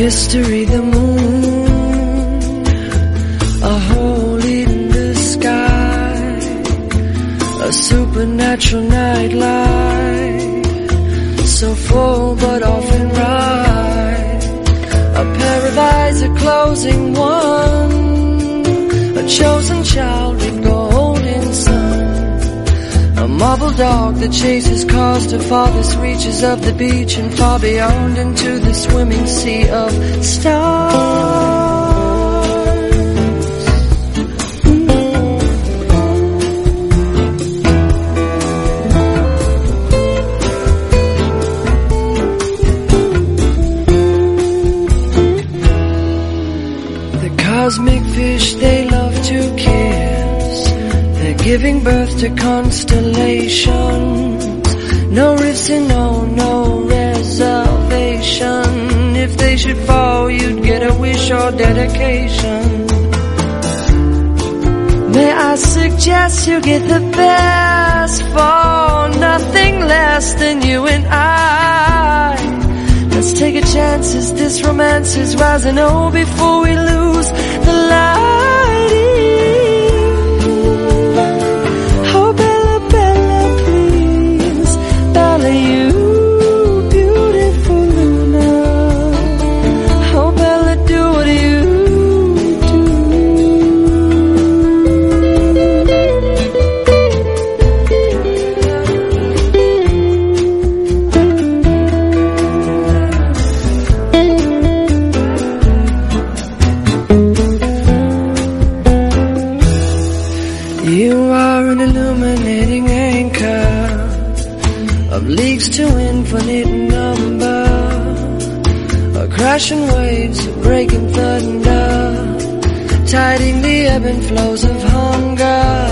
mystery, the moon, a hole in the sky, a supernatural nightlight, so full but often right, a pair of eyes, a closing one, a chosen child with golden sun, a marble dog that chases cars to farthest reaches of the beach and far beyond into the swimming sea of stars. The cosmic fish they love to kiss, they're giving birth to constellations. No rifts and no reservation. If they should fall, you'd get a wish or dedication. May I suggest you get the best for nothing less than you and I. Let's take a chance as this romance is rising. Oh, before we lose the light. You beautiful Luna, oh Bella, do what you do. You are an illuminating anchor of leagues to infinite number, a crashing waves, a breaking thunder, tiding the ebb and flows of hunger.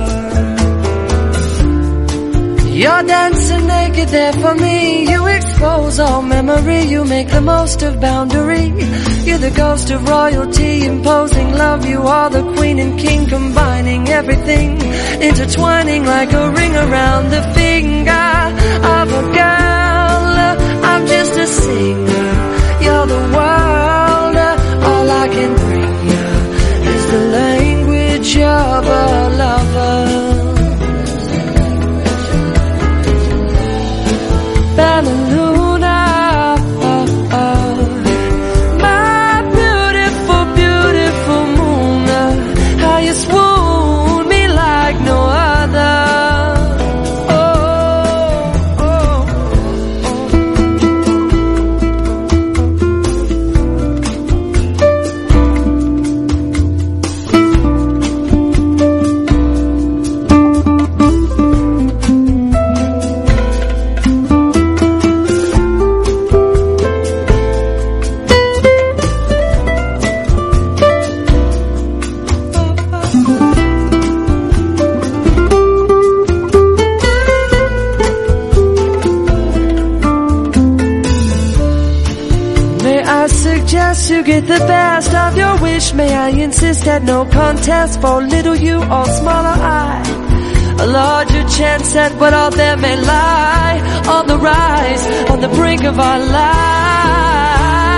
You're dancing naked there for me, you expose all memory, you make the most of boundary. You're the ghost of royalty, imposing love, you are the queen and king, combining everything, intertwining like a ring around the finger of a girl. I'm just a singer, you're the world, all I can bring you is the language of a lover. Bella Luna, my beautiful, beautiful moon, how you swoon me like no other. To get the best of your wish, may I insist at no contest for little you or smaller I. A larger chance at what out there may lie, on the rise, on the brink of our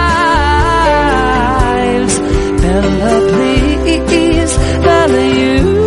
lives. Bella, please, Bella, you.